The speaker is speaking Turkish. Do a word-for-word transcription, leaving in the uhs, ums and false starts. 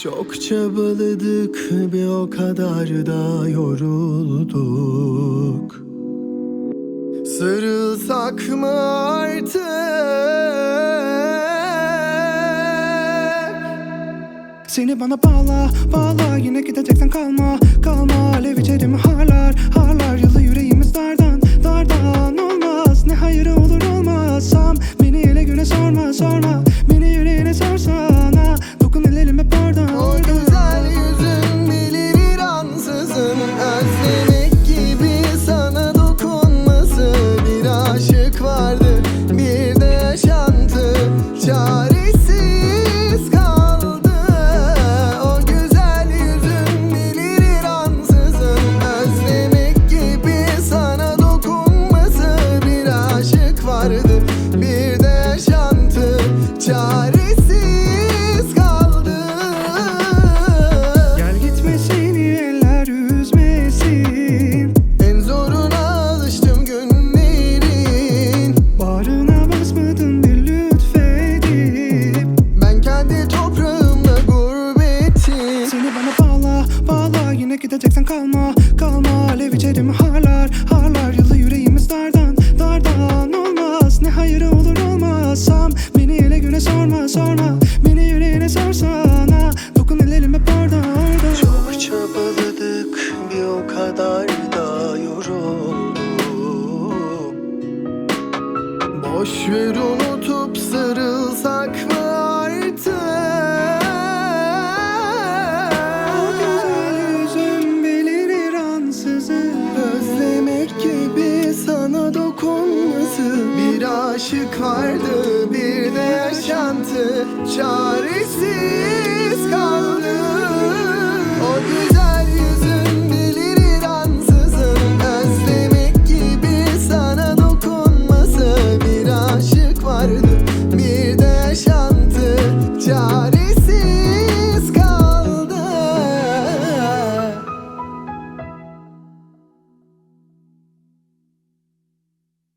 Çok çabaladık, bir o kadar da yorulduk. Sarılsak mı artık? Seni bana bağla, bağla. Yine gideceksen kalma, kalma. Alev içerimi harlar, harlar. Yılı yüreğimiz dardan, dardan. Olmaz, ne hayırı olur olmazsam. Beni ele güne sorma, sorma. Beni yüreğine sorsana. Dokun ellerim hep oradan, O güzel yüzün bilir ansızın. Özlemek gibi sana dokunması. Bir aşık vardı, bir de yaşantı. Çaresiz kaldı. O güzel yüzün bilir ansızın. Özlemek gibi sana dokunması. Bir aşık vardı, bir de yaşantı. Çaresiz kaldı. gel gitme, seni eller üzmesin. En zoruna alıştım günlerin. Bağrına basmadın bir lütfedip. Ben kendi toprağımda gurbettim. Seni bana bağla, bağla. Yine gideceksen kalma, kalma. Alev içerimi harlar, harlar. Yılı yüreğimiz dardan, dardan. Olmaz, ne hayırı olur olmazsam. Beni ele güne sorma, sorma. Beni yüreğine sorsana. Dokun ellerim hep orada, orada. Çok çabaladık, bir o kadar da yorulduk. Boş ver, unutup sarılsak mı artık? O güzel yüzün belirir ansızın. Özlemek gibi sana dokunması. Bir aşık vardı, bir de yaşantı. Çaresiz